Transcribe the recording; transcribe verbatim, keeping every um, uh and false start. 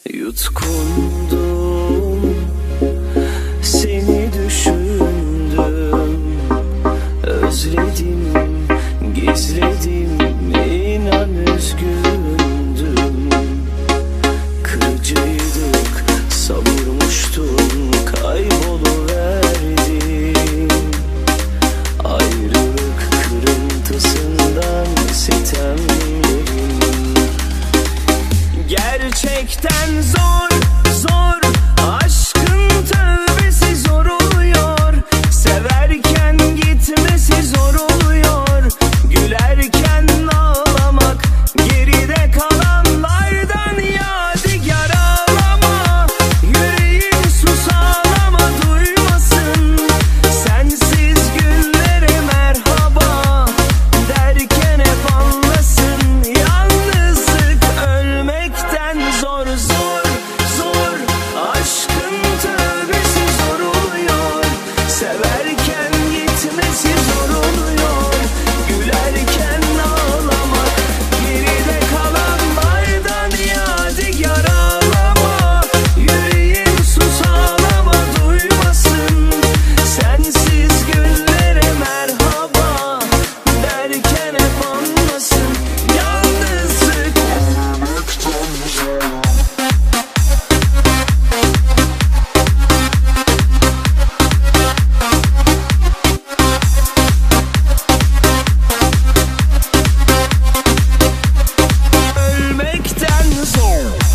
Yutkundum, seni düşündüm, özledim, gizledim, inan üzgündüm. Kırıcıydık, savurmuştum, kayboluverdim. Ayrılık kırıntısından sitemlerim. Gerçekten zor, zor, aşkın tövbesi zor oluyor. Severken gitmesi zor oluyor. Gülerken ağlamak, geride kalanlardan yadigar ağlama. Yüreğim sus ağlama, duymasın. Sensiz günlere merhaba derken hep anlasın. Yalnızlık ölmekten zor, zor, zor, aşkın tövbesi zor oluyor. Severken gitmesi zor oluyor. Gülerken ağlamak, geride kalanlardan yadigar ağlama. Yüreğim sus ağlama, duymasın. Sensiz günlere merhaba derken hep anlasın. Yalnızlık ölmekten zor. Ölmekten zor.